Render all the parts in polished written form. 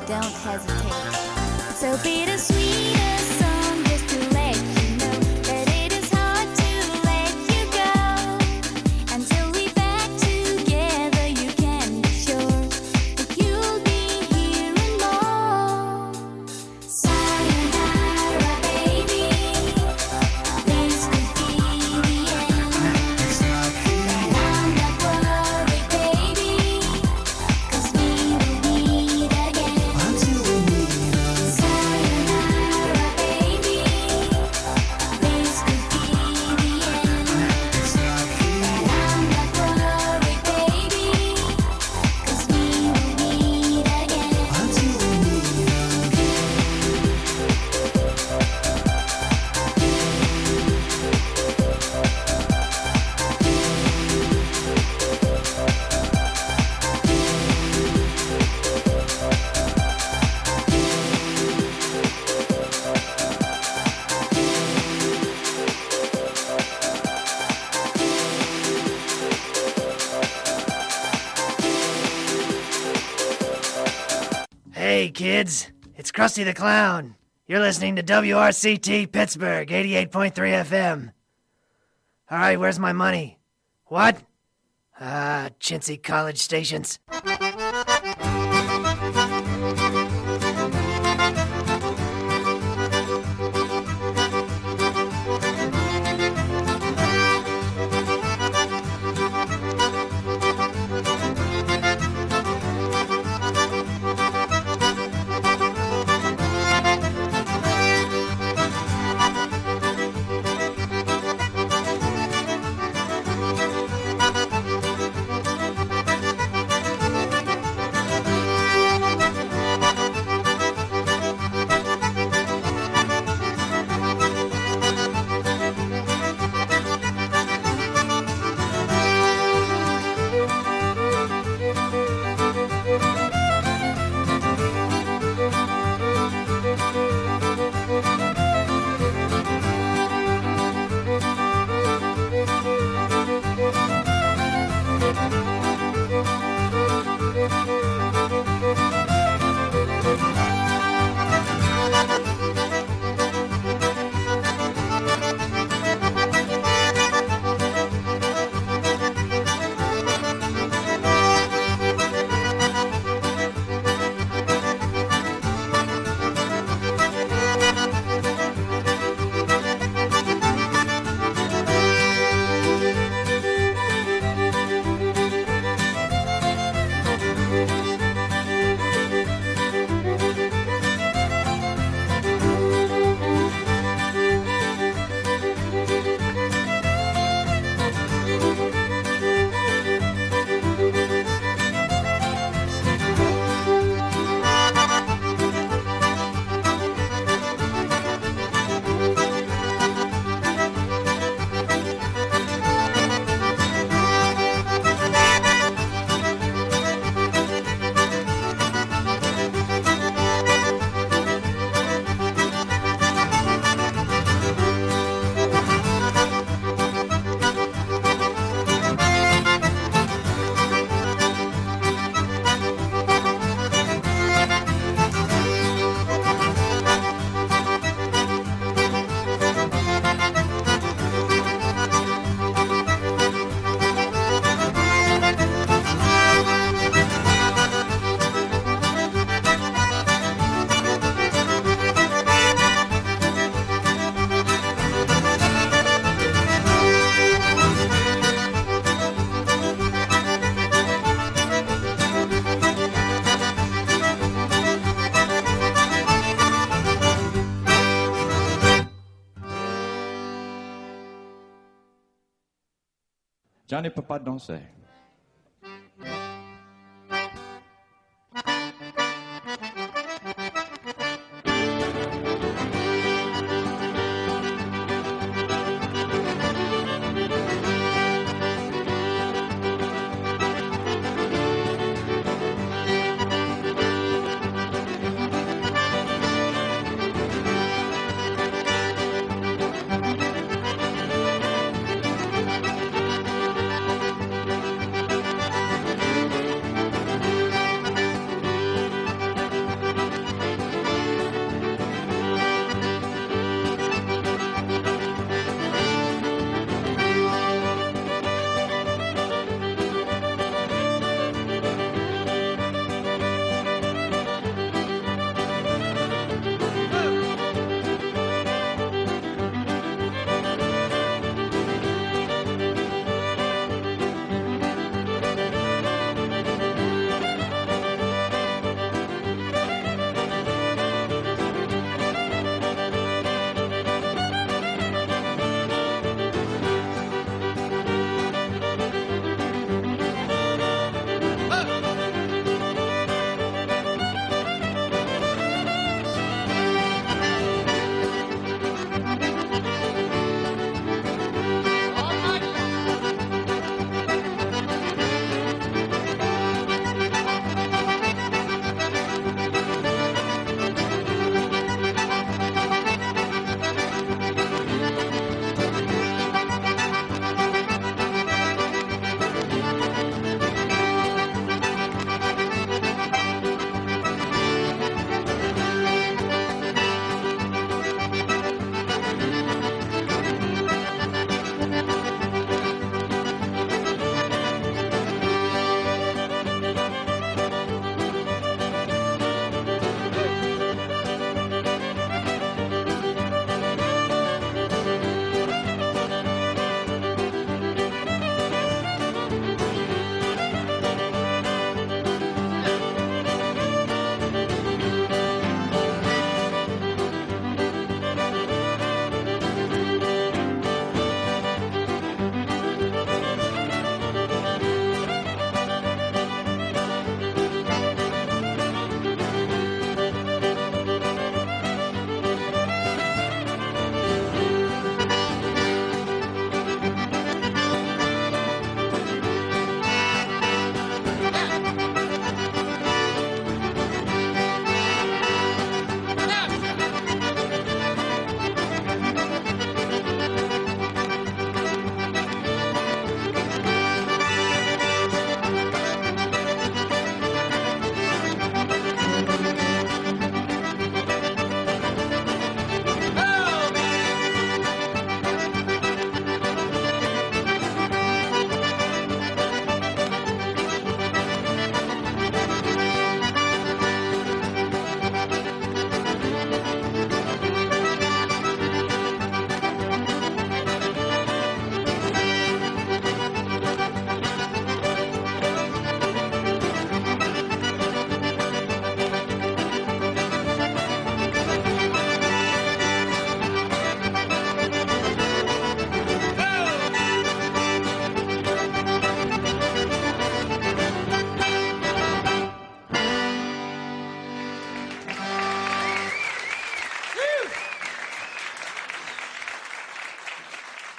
don't hesitate. So bittersweet a song just to let you know that it is hard to let you go. Until we're back together, you can be sure that you'll be hearing more. Sayonara, baby. This could be the end. But I'm not worried, baby, 'cause we will meet again. Sayonara, baby. This could be the end. But I'm not worried, baby, 'cause we will meet again. Hey, kids, it's Krusty the Clown. You're listening to WRCT Pittsburgh, 88.3 FM. All right, where's my money? What? Chintzy college stations. Johnny peut pas danser.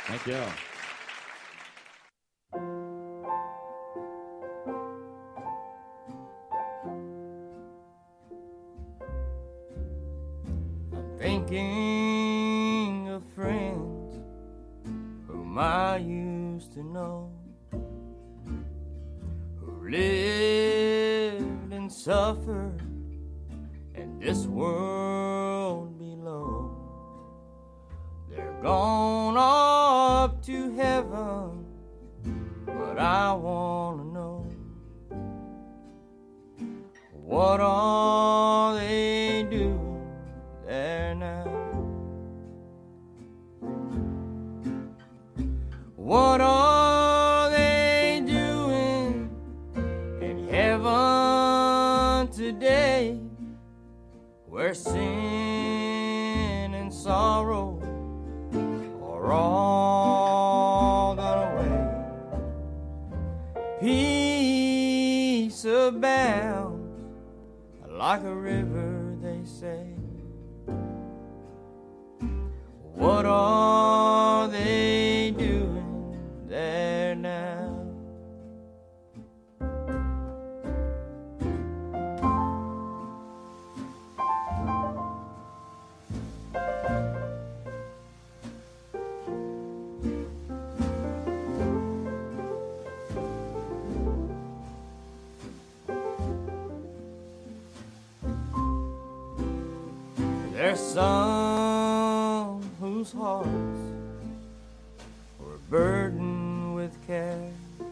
Thank you. Thinking of friends whom I used to know, who lived and suffered in this world below. They're gone up to heaven, but I want to know, what are they doing there now? What are they doing in heaven today, where sin and sorrow are all gone away? Peace abounds like a river, they say. What are they doing there now? There's some whose hearts were burdened with care.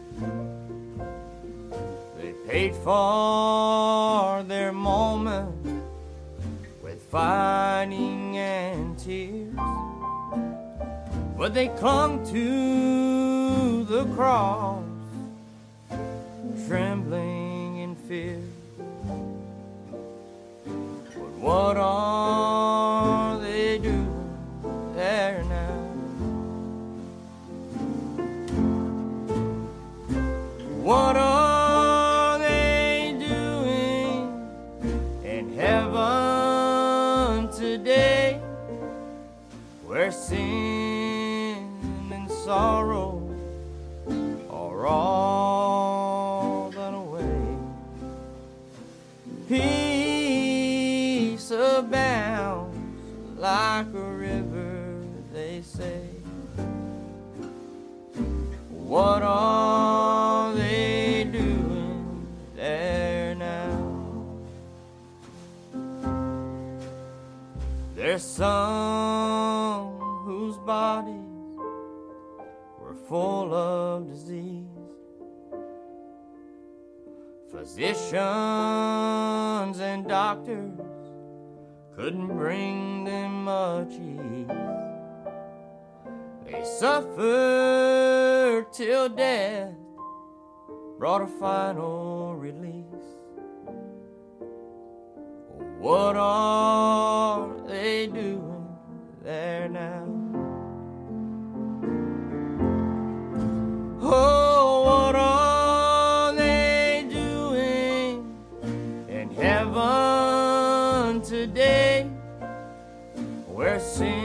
They paid for their moment with fighting and tears, but they clung to the cross, trembling in fear. But what are they doing there now? What are they doing in heaven today, where sin and sorrow are all gone away? Peace abounds like a river, they say. What are they doing there now? There's some whose bodies were full of disease. Physicians and doctors couldn't bring them much ease. They suffered till death brought a final release. What are they doing there now? Oh, what are they doing in heaven today, where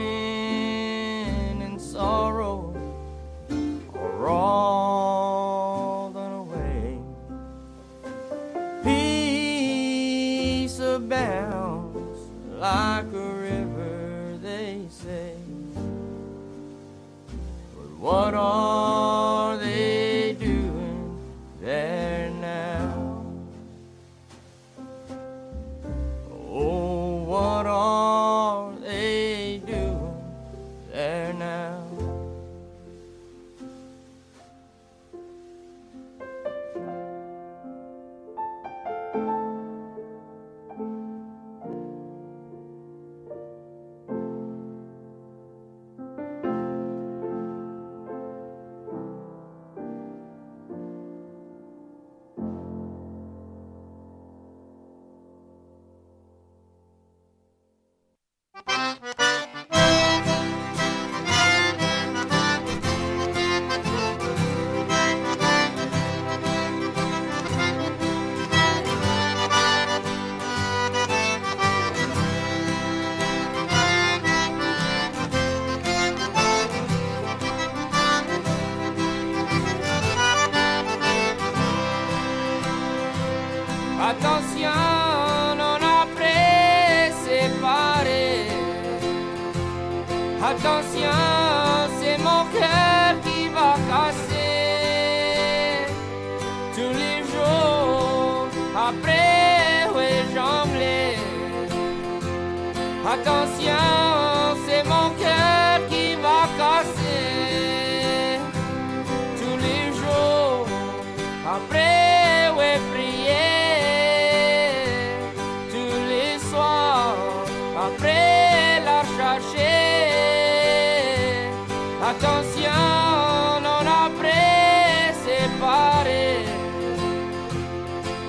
sin and sorrow are all gone away? Peace abounds like a river, they say. But what are they doing there now? Oh, what are they doing there now?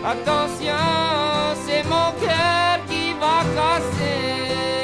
Attention, c'est mon cœur qui va casser.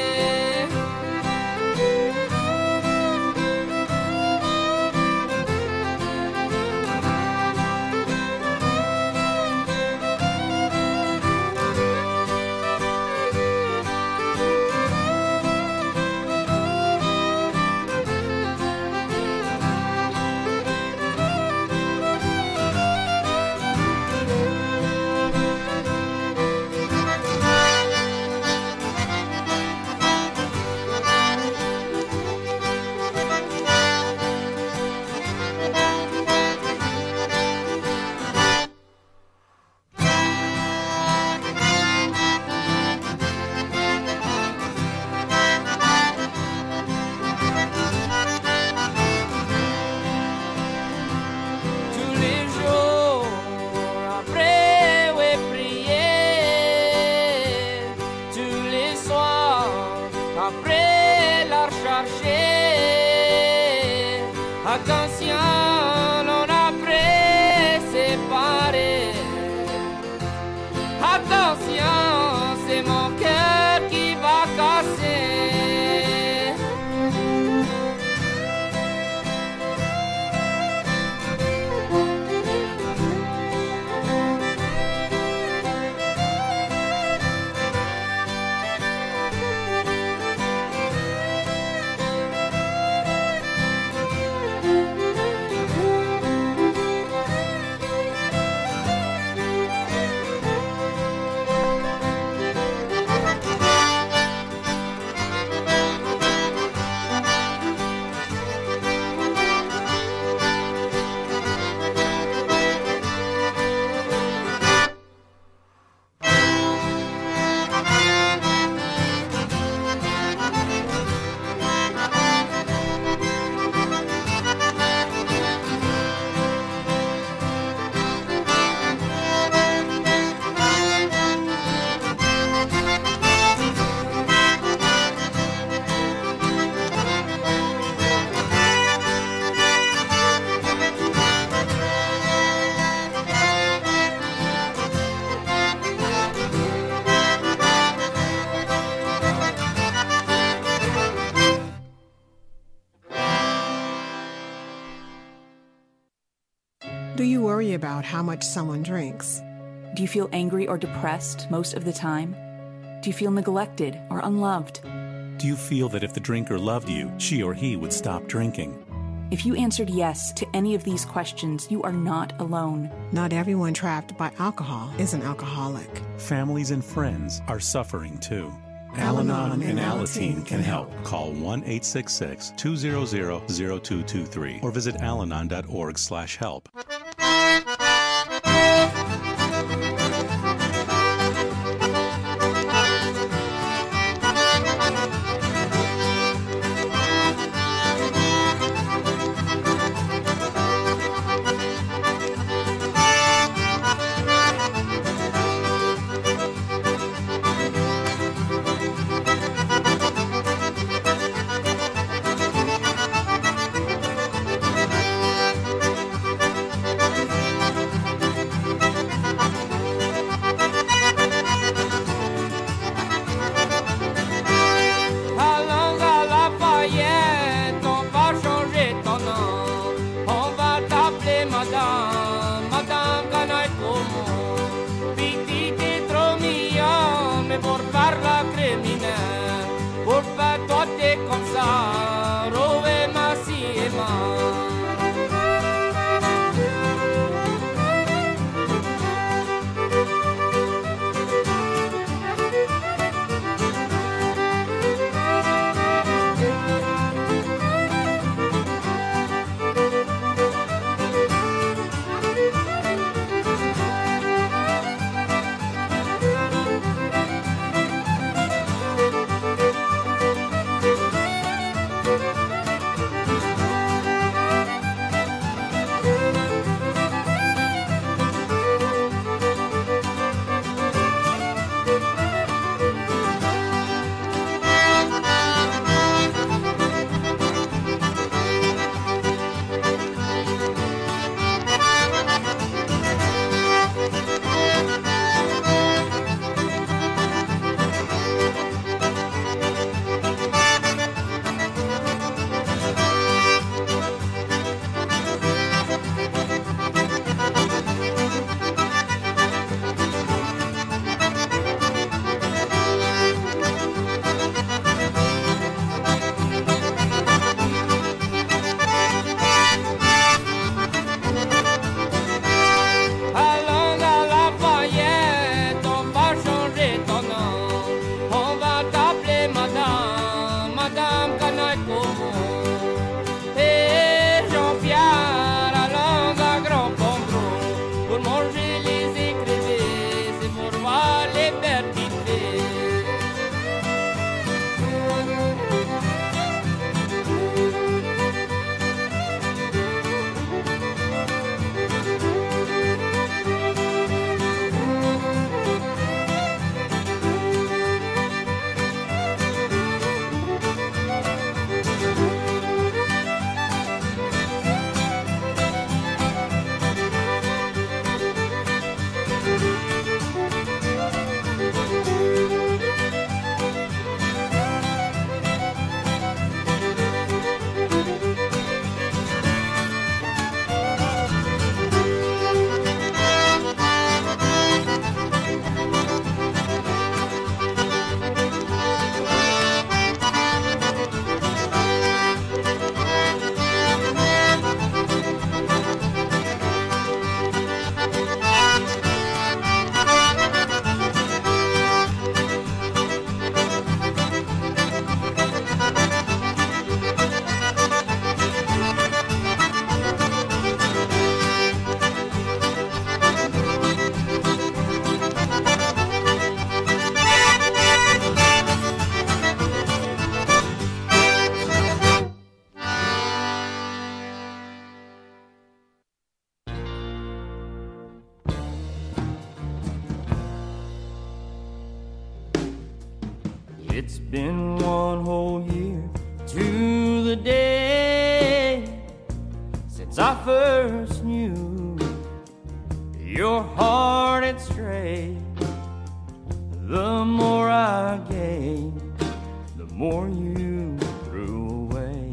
Attention, on a séparé. Attention, c'est mon cœur qui va casser. Do you worry about how much someone drinks? Do you feel angry or depressed most of the time? Do you feel neglected or unloved? Do you feel that if the drinker loved you, she or he would stop drinking? If you answered yes to any of these questions, you are not alone. Not everyone trapped by alcohol is an alcoholic. Families and friends are suffering too. Al-Anon and Alateen can help. Call 1-866-200-0223 or visit alanon.org/help. It's been one whole year to the day since I first knew your heart had strayed. The more I gained, the more you threw away.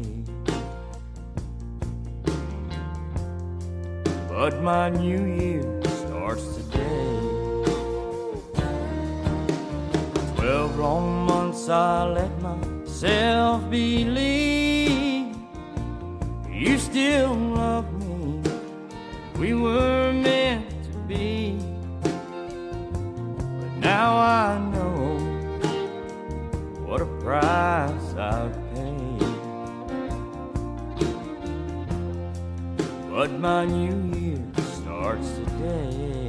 But my new year starts today. 12 long months I let myself believe you still love me. We were meant to be. But now I know what a price I've paid. But my new year starts today.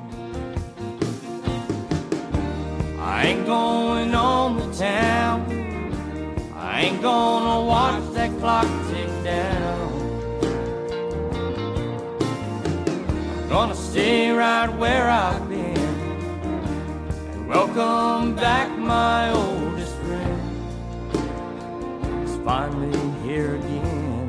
I ain't going on the town. I ain't gonna watch that clock tick down. I'm gonna stay right where I've been and welcome back my oldest friend. He's finally here again.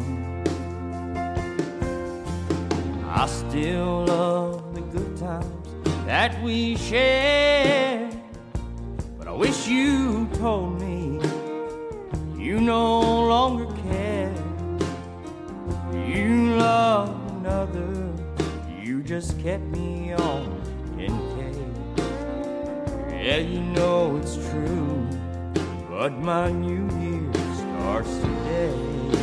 I still love the good times that we shared. I wish you told me you no longer care. You love another, you just kept me on in case. Yeah, you know it's true, but my new year starts today.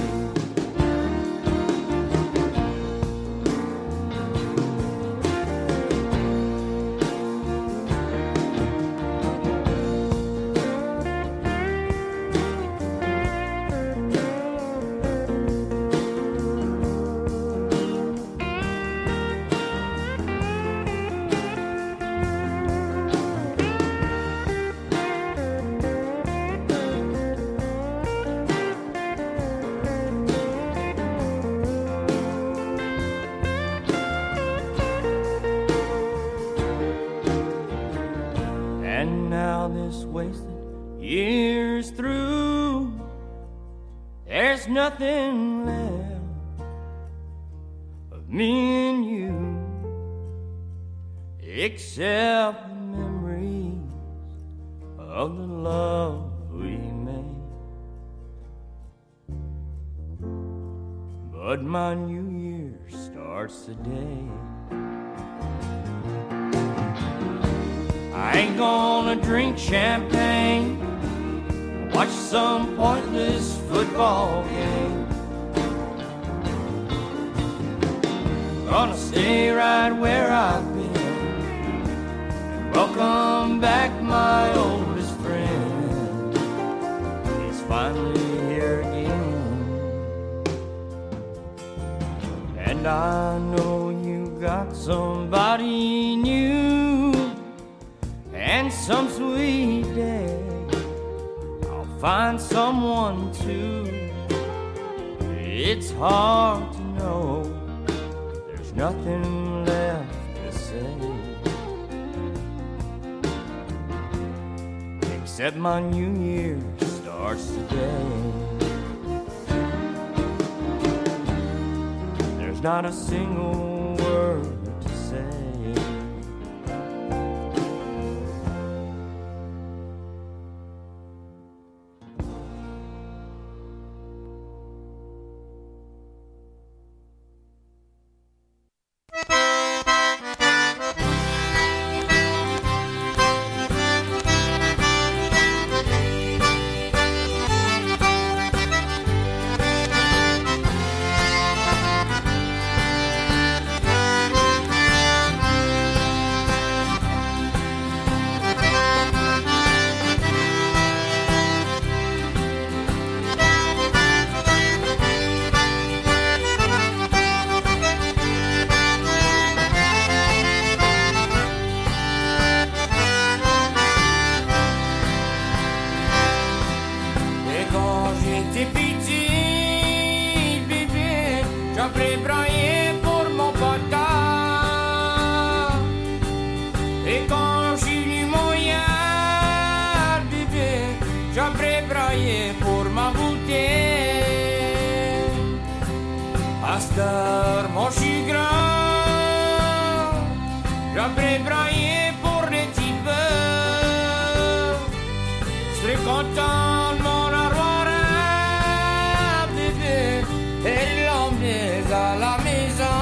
Years through, there's nothing left of me and you except the memories of the love we made. But my new year starts today. I ain't gonna drink champagne, watch some pointless football game. Gonna stay right where I've been and welcome back my oldest friend. He's finally here again. And I know you got somebody new, and some sweet day I'll find someone too. It's hard to know, there's nothing left to say, except my new year starts today. There's not a single word to say. À cette heure, moi j'suis grand, j'apprends brailler pour des types. J'serais content de mon avoir un bébé et l'emmener à la maison.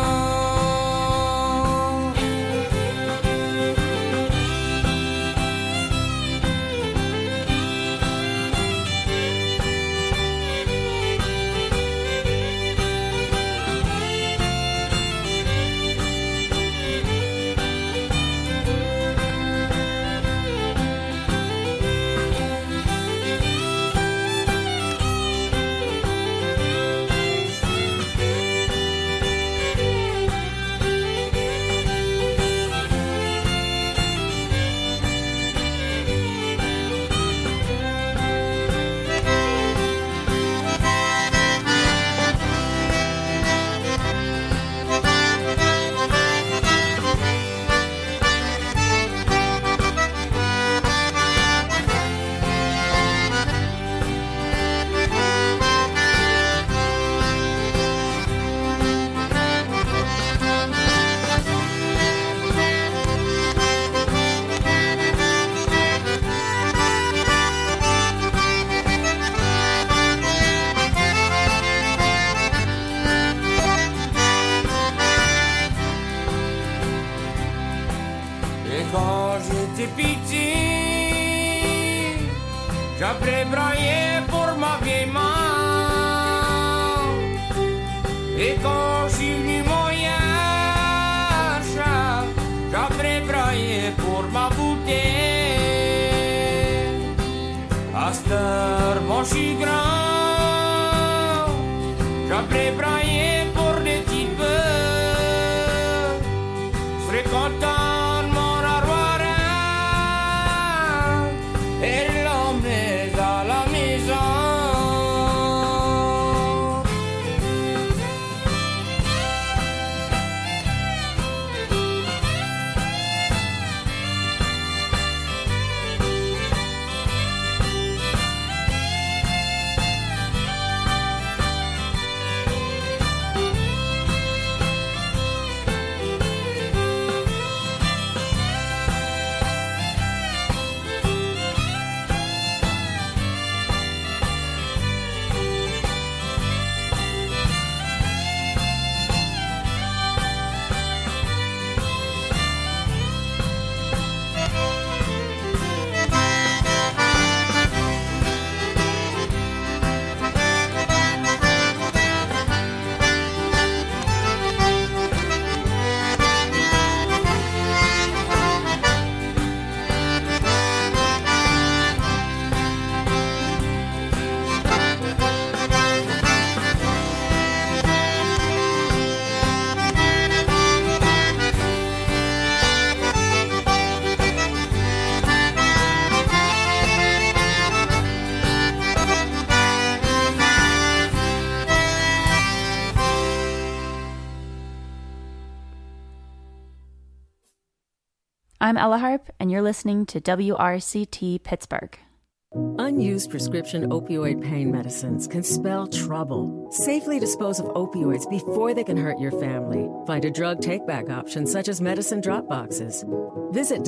J'apprends brailler pour ma vieille main. Et quand j'ai venu moyen, j'apprends brailler pour ma bouteille. À cette heure, moi j'suis grand, j'apprends brailler pour des types. J'serais content de m'en avoir un et l'emmener à la maison. I'm Ella Harp, and you're listening to WRCT Pittsburgh. Unused prescription opioid pain medicines can spell trouble. Safely dispose of opioids before they can hurt your family. Find a drug take-back option such as medicine drop boxes. Visit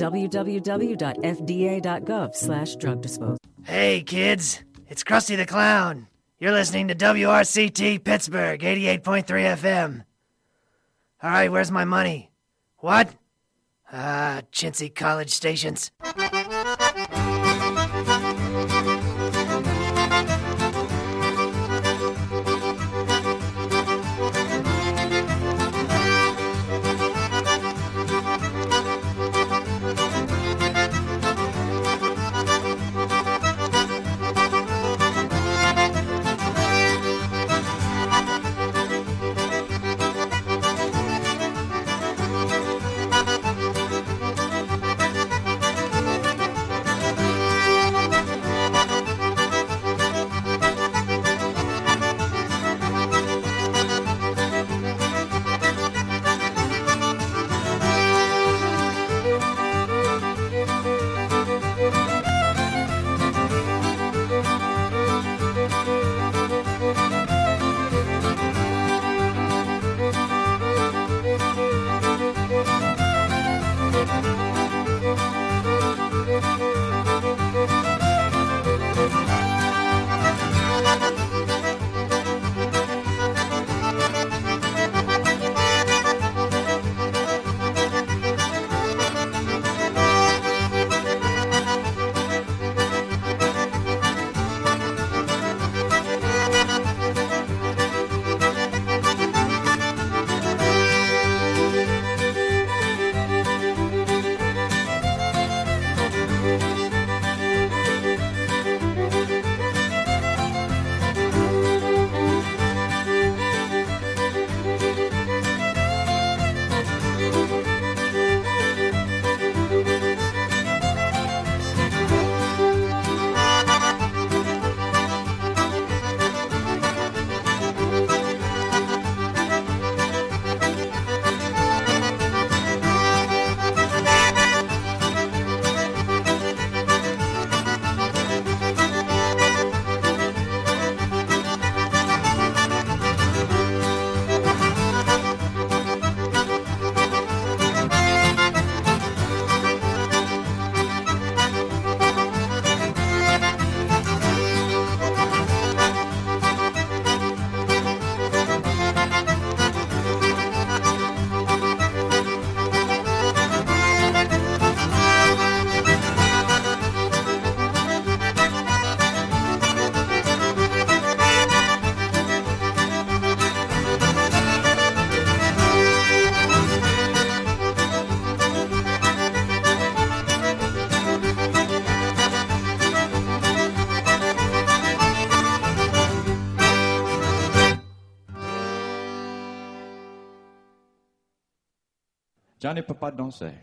www.fda.gov/drug disposal. Hey, kids, it's Krusty the Clown. You're listening to WRCT Pittsburgh, 88.3 FM. All right, where's my money? What? Chintzy college stations. Johnny peut pas danser.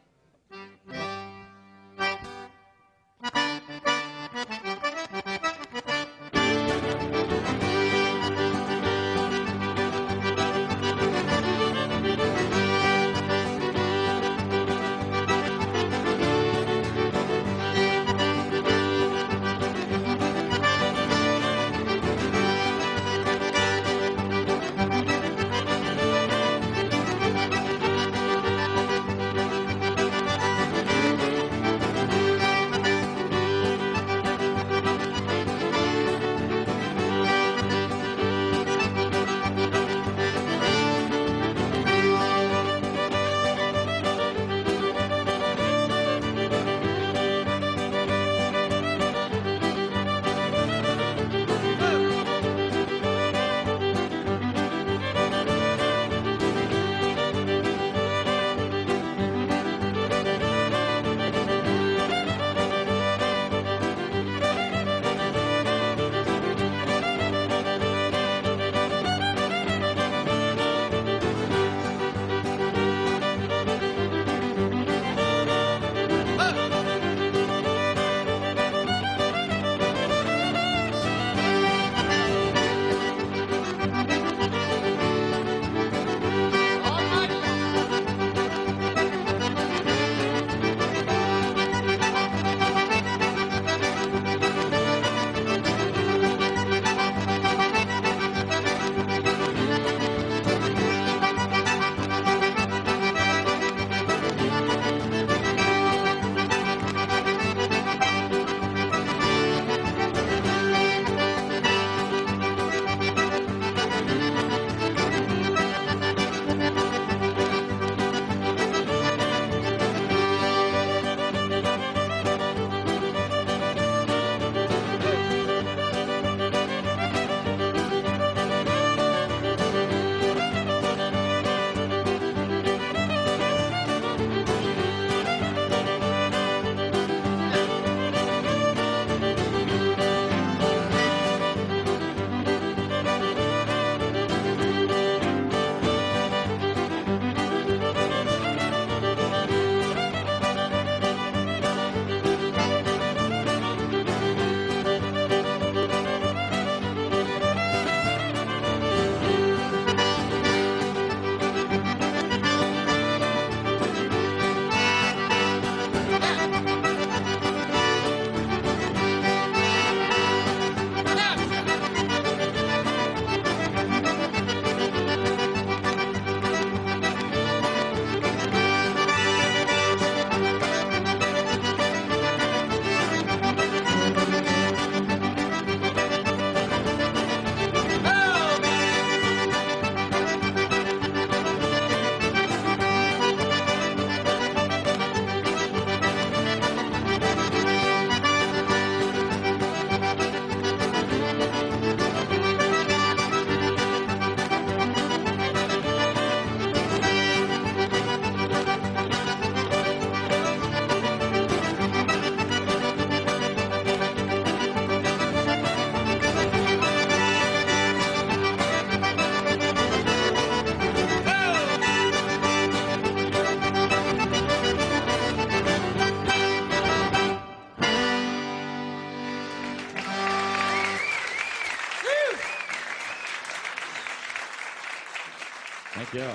Thank you.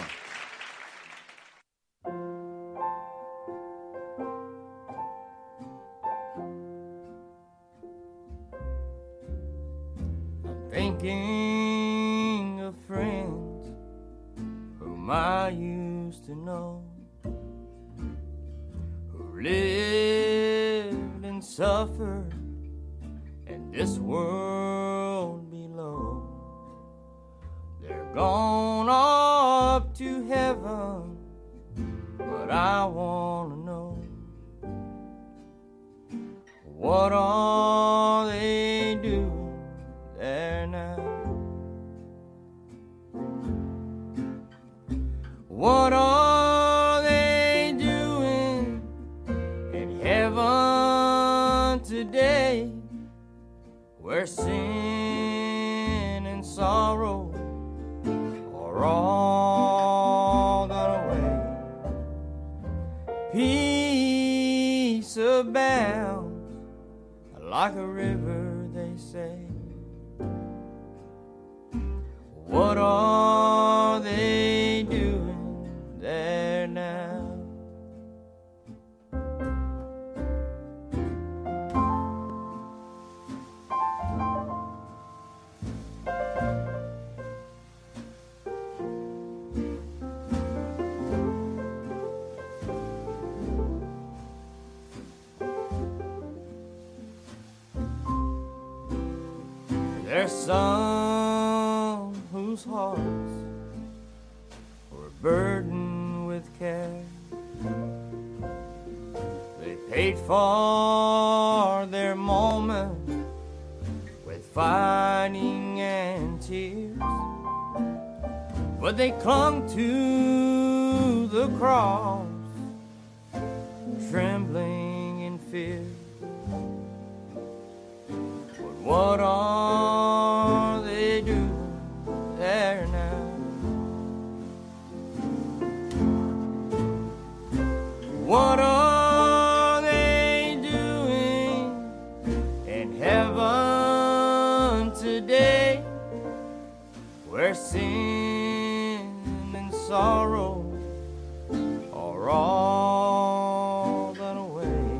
Thinking of friends whom I used to know, who lived and suffered in this world below. They're gone up to heaven, but I want to know, what are they doing there now? What are they doing in heaven today, where sin and sorrow are all gone away? abounds like a river, they say. What are they doing there now? There's some whose hearts were burdened with care. They paid for their moment with fighting and tears, but they clung to the cross, trembling in fear. But what are they doing there now? What are they doing in heaven today, where sin and sorrow are all done away?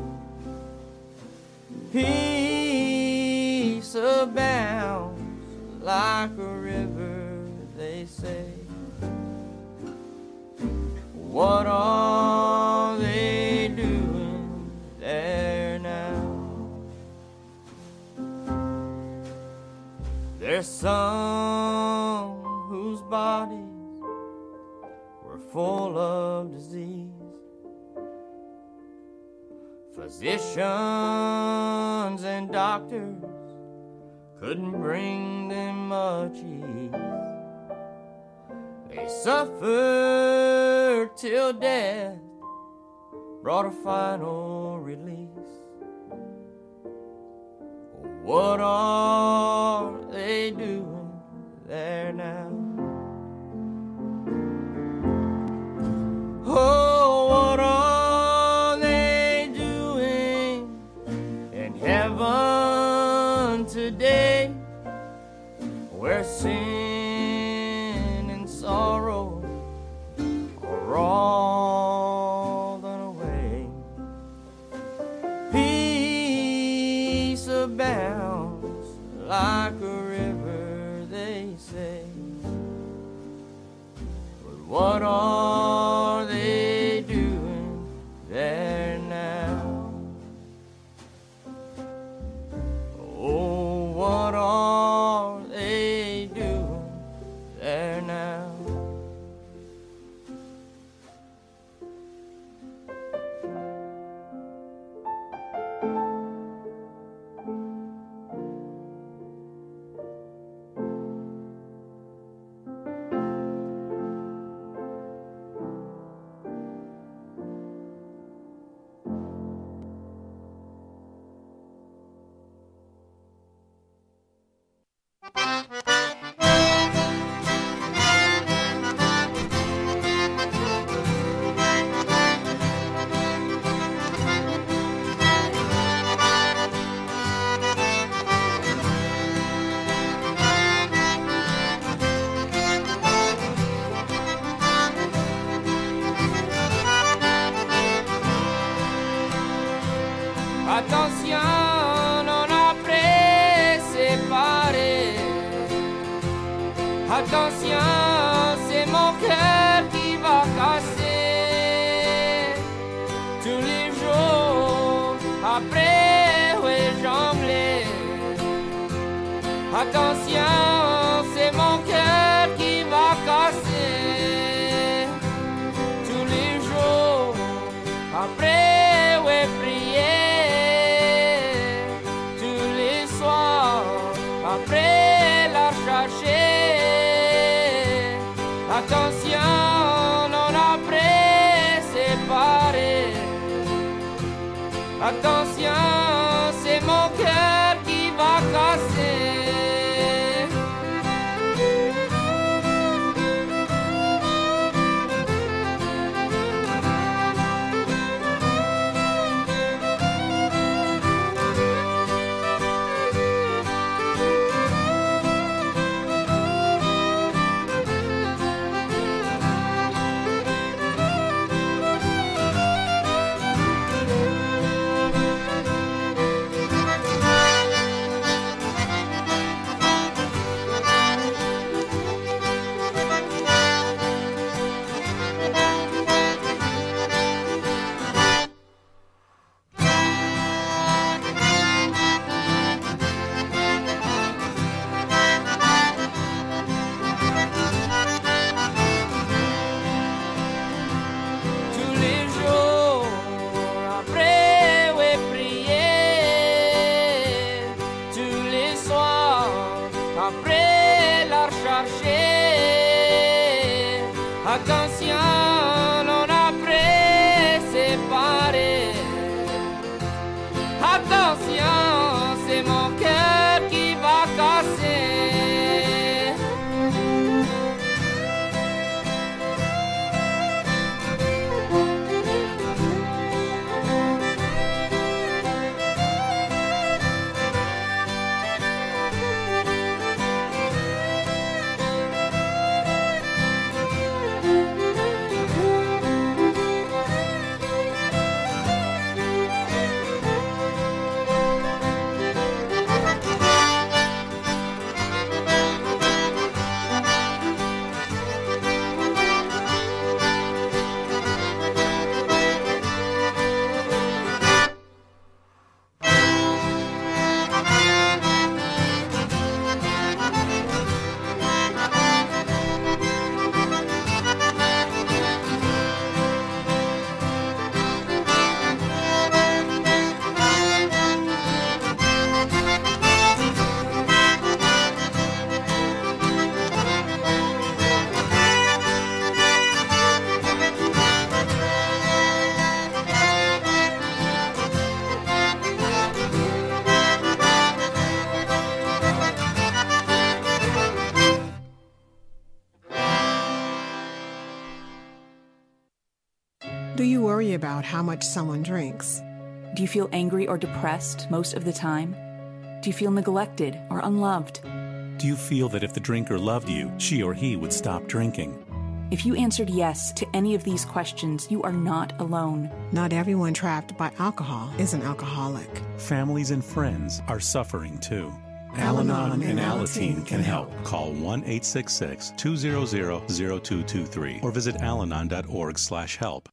Peace abounds like a river, they say. What are they doing there now? There's some whose bodies were full of disease. Physicians and doctors couldn't bring them much ease. They suffered till death brought a final release. What are they doing there now? Oh, what are they doing in heaven today, where sin and sorrow are all done away? Peace abounds like a river, they say. But what are they doing there now? Oh, what are they doing there now? Attention, on a préséparé. Attention, c'est mon cœur qui va casser. Tous les jours, après, ouais, jongler. Attention, c'est mon cœur qui va casser. Tous les jours, après, ouais, prier. Après la chercher, attention, on a préséparé. Attention, c'est mon cœur qui va casser. pas conscient, l'on après séparé. Attention, c'est mon cœur qui va casser. Do you worry about how much someone drinks? Do you feel angry or depressed most of the time? Do you feel neglected or unloved? Do you feel that if the drinker loved you, she or he would stop drinking? If you answered yes to any of these questions, you are not alone. Not everyone trapped by alcohol is an alcoholic. Families and friends are suffering too. Al-Anon and Alateen can help. Call 1-866-200-0223 or visit alanon.org/help.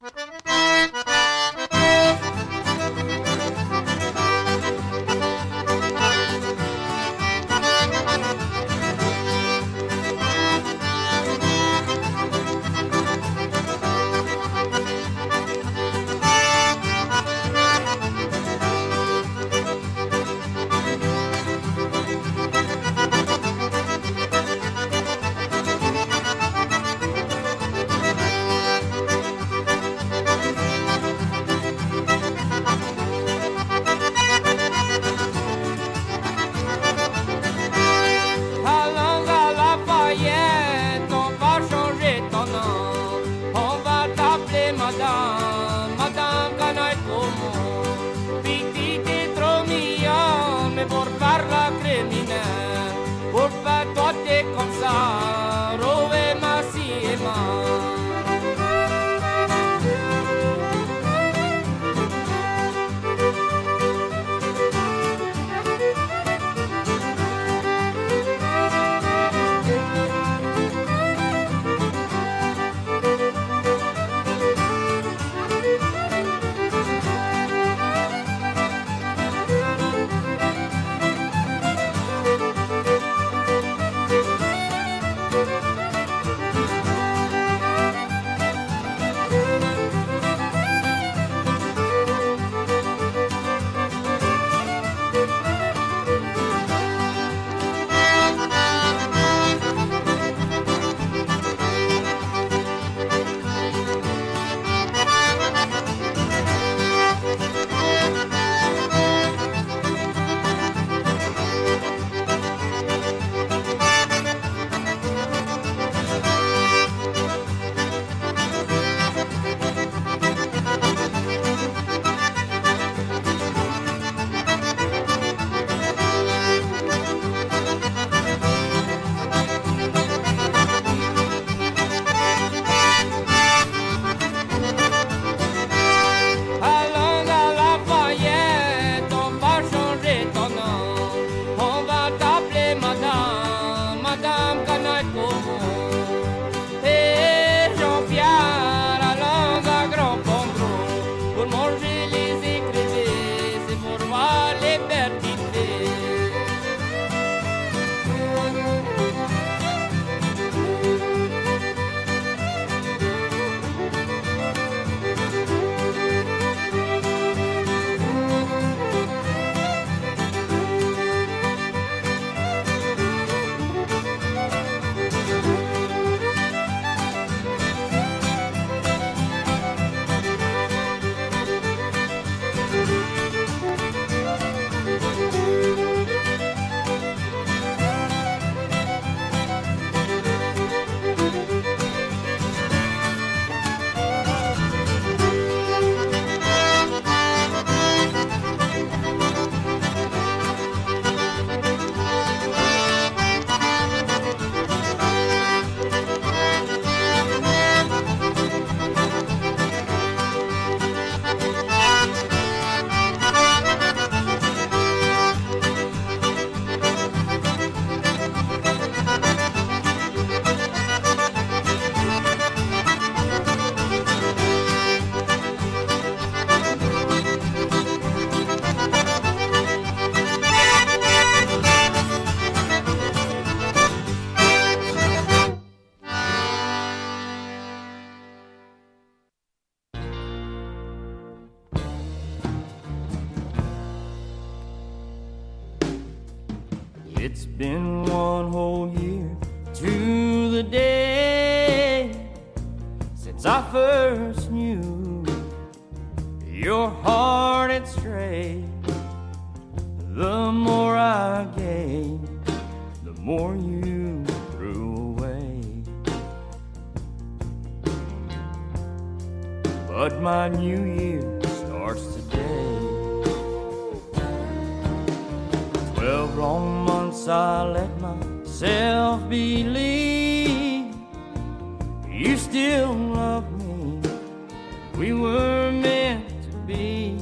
It's been one whole year to the day since I first knew your heart had strayed. The more I gave, the more you threw away. But my new year starts today. 12 long months I let myself believe you still love me, we were meant to be.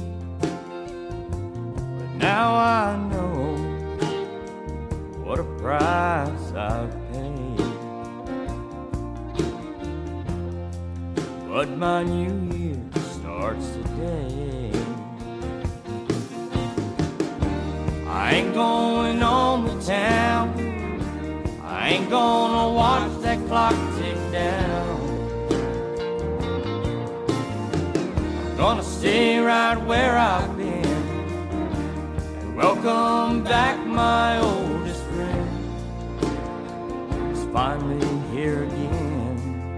But now I know what a price I've paid. But my new year starts today. I ain't going on the town, I ain't gonna watch that clock tick down. I'm gonna stay right where I've been and welcome back my oldest friend. He's finally here again.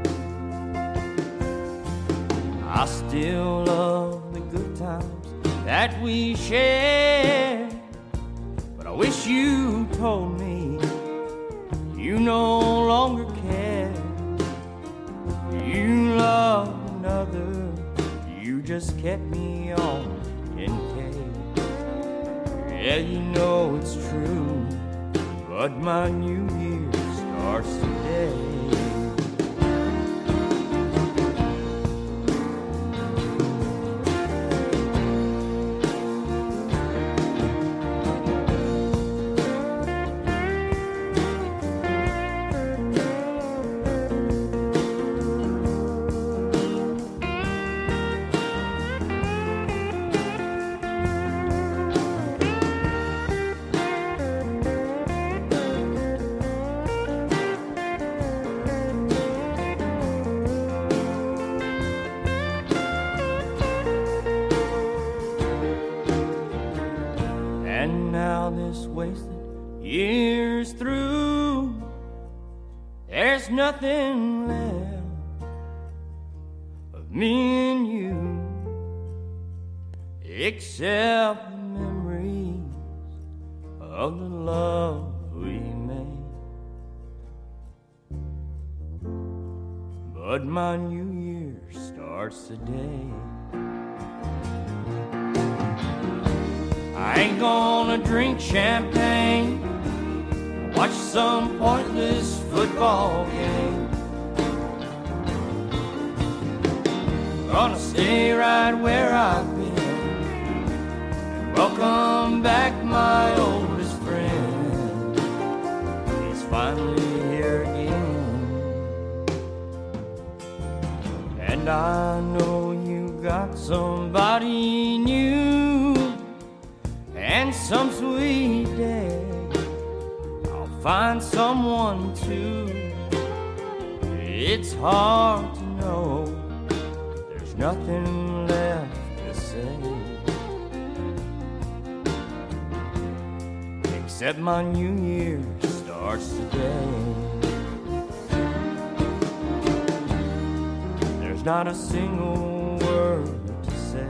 I still love the good times that we shared, but I wish you told me you no longer care. You love another, you just kept me on in case. Yeah, you know it's true, but my new year starts today. Years through, there's nothing left of me and you except the memories of the love we made. But my new year starts today. I ain't gonna drink champagne, watch some pointless football game. Gonna stay right where I've been and welcome back my oldest friend. He's finally here again. And I know you got somebody new, and some sweet day I'll find someone too. It's hard to know, there's nothing left to say, except my new year starts today. There's not a single word to say.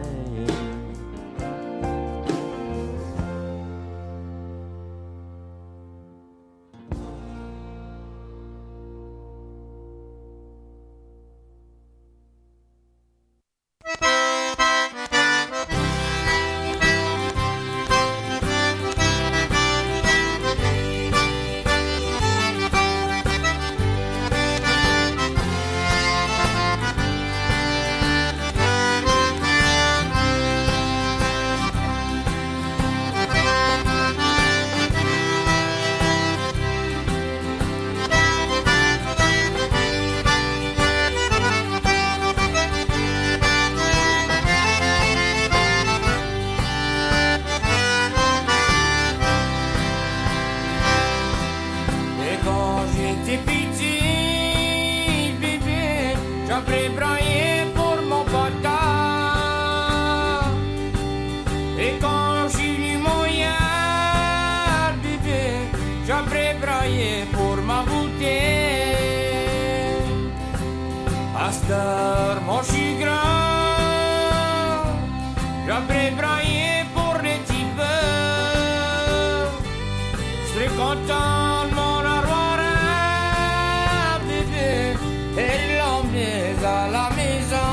cette heure, moi je suis grand. J'aimerais brailler pour les petits peu. Je serais content de mon avoir un bébé et l'emmener à la maison.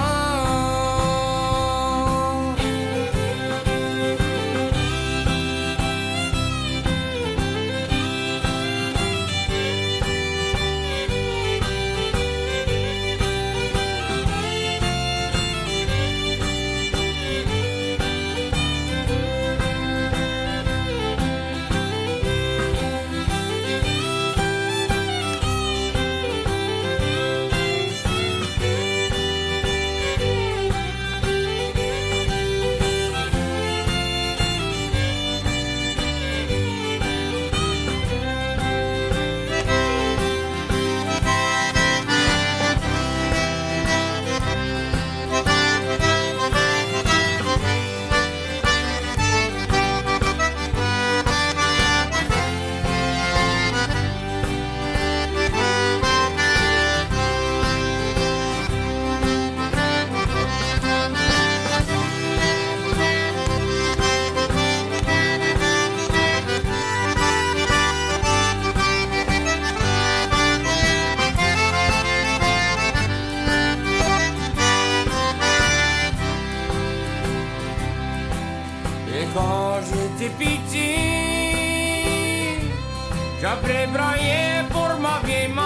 J'aimerais brailler pour ma vieille main.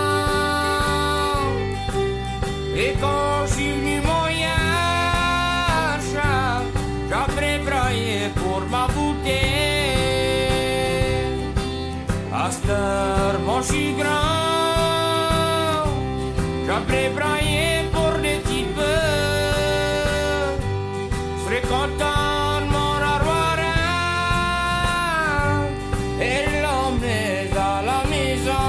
Et quand je suis venu moyen, j'aimerais brailler pour ma bouteille. À cette heure, moi je suis grand. J'aimerais brailler pour les petits peu. Je serais content de m'en avoir un et l'emmener à la maison.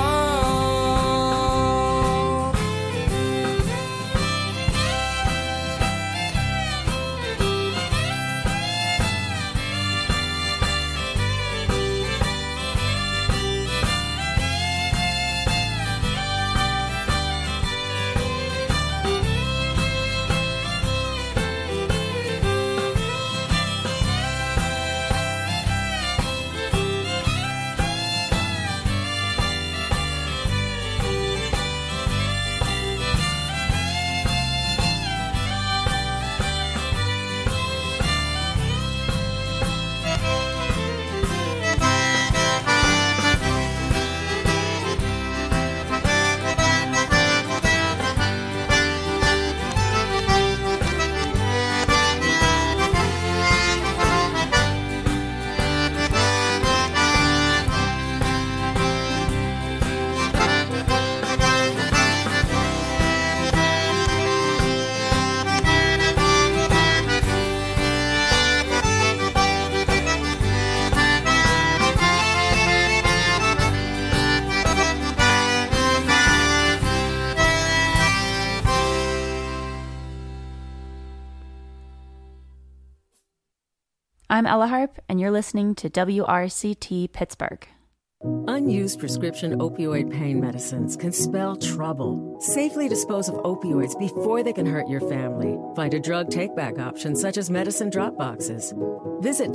I'm Ella Harp, and you're listening to WRCT Pittsburgh. Unused prescription opioid pain medicines can spell trouble. Safely dispose of opioids before they can hurt your family. Find a drug take-back option such as medicine drop boxes. Visit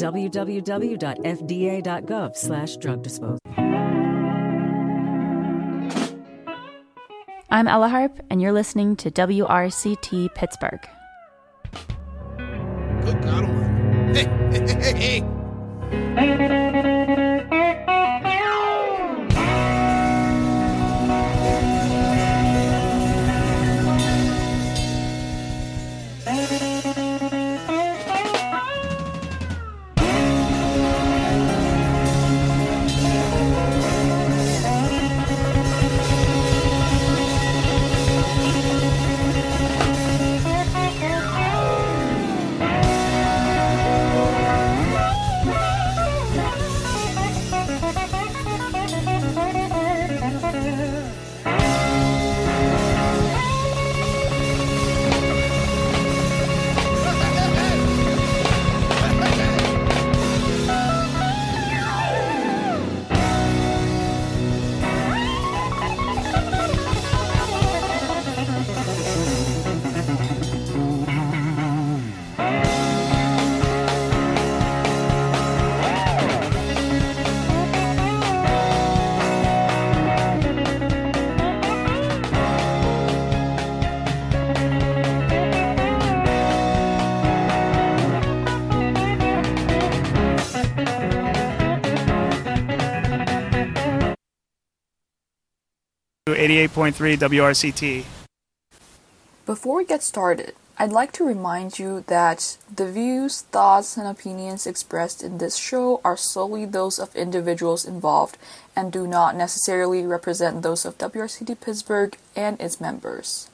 www.fda.gov/drug disposal. I'm Ella Harp, and you're listening to WRCT Pittsburgh. Good God Almighty. Hey, hey, hey, hey. 88.3 WRCT. Before we get started, I'd like to remind you that the views, thoughts, and opinions expressed in this show are solely those of individuals involved and do not necessarily represent those of WRCT Pittsburgh and its members.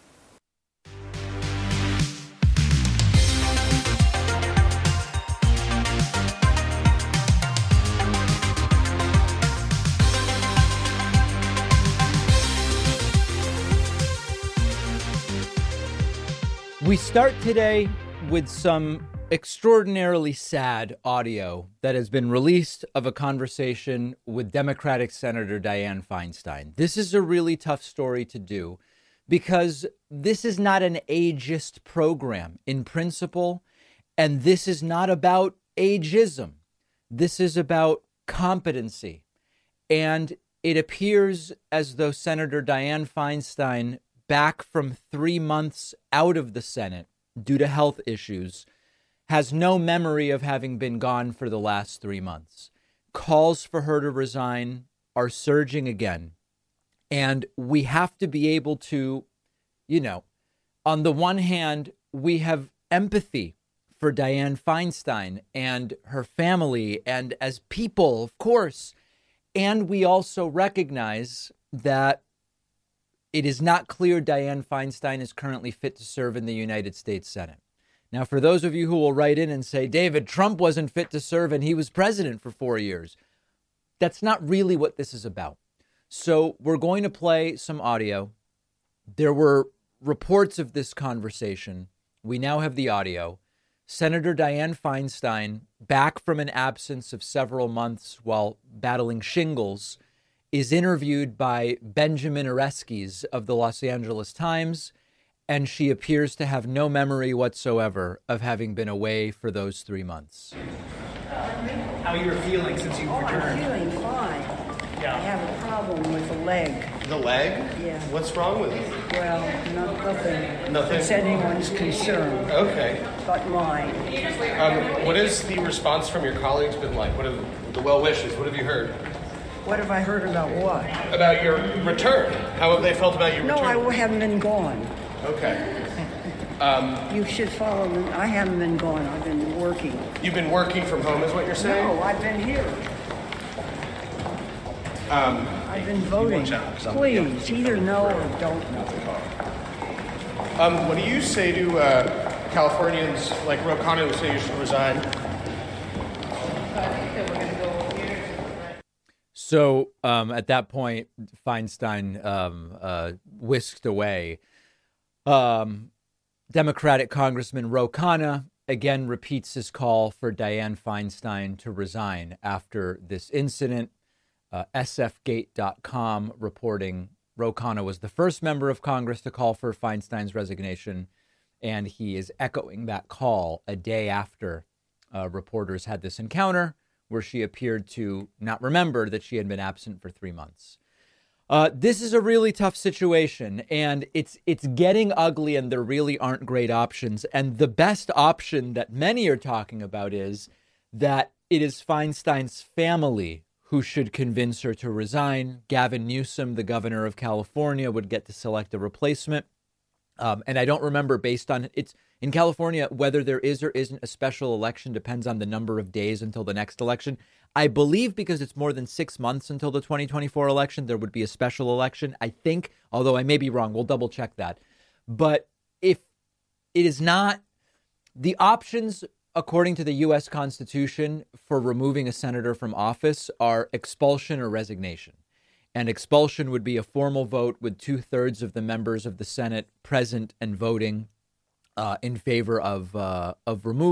We start today with some extraordinarily sad audio that has been released of a conversation with Democratic Senator Dianne Feinstein. This is a really tough story to do because this is not an ageist program in principle, and this is not about ageism. This is about competency. And it appears as though Senator Dianne Feinstein, back from 3 months out of the Senate due to health issues, has no memory of having been gone for the last 3 months. Calls for her to resign are surging again. And we have to be able to, on the one hand, we have empathy for Dianne Feinstein and her family and as people, of course. And we also recognize that it is not clear Dianne Feinstein is currently fit to serve in the United States Senate. Now, for those of you who will write in and say, David, Trump wasn't fit to serve and he was president for 4 years, that's not really what this is about. So we're going to play some audio. There were reports of this conversation. We now have the audio. Senator Dianne Feinstein, back from an absence of several months while battling shingles, is interviewed by Benjamin Oreskes of the Los Angeles Times, and she appears to have no memory whatsoever of having been away for those 3 months. How you're feeling since you've returned? I'm feeling fine. Yeah. I have a problem with the leg. The leg? Yeah. What's wrong with it? Well, nothing. Nothing? It's anyone's concern. Okay. But mine. What has the response from your colleagues been like? What have the well wishes? What have you heard? What have I heard about what? About your return. How have they felt about your No, return? I haven't been gone. Okay. You should follow me. I haven't been gone. I've been working. You've been working from home, is what you're saying? No, I've been here. I've been voting. Please, either no or don't know. What do you say to Californians like Ro Khanna who say you should resign? So at that point, Feinstein whisked away. Democratic Congressman Ro Khanna again repeats his call for Dianne Feinstein to resign after this incident. SFGate.com reporting Ro Khanna was the first member of Congress to call for Feinstein's resignation, and he is echoing that call a day after reporters had this encounter where she appeared to not remember that she had been absent for 3 months. This is a really tough situation, and it's getting ugly, and there really aren't great options. And the best option that many are talking about is that it is Feinstein's family who should convince her to resign. Gavin Newsom, the governor of California, would get to select a replacement. And I don't remember, based on it's in California, whether there is or isn't a special election depends on the number of days until the next election. I believe because it's more than 6 months until the 2024 election, there would be a special election, I think, although I may be wrong. We'll double check that. But if it is not, the options, according to the U.S. Constitution, for removing a senator from office are expulsion or resignation. And expulsion would be a formal vote with 2/3 of the members of the Senate present and voting in favor of removal.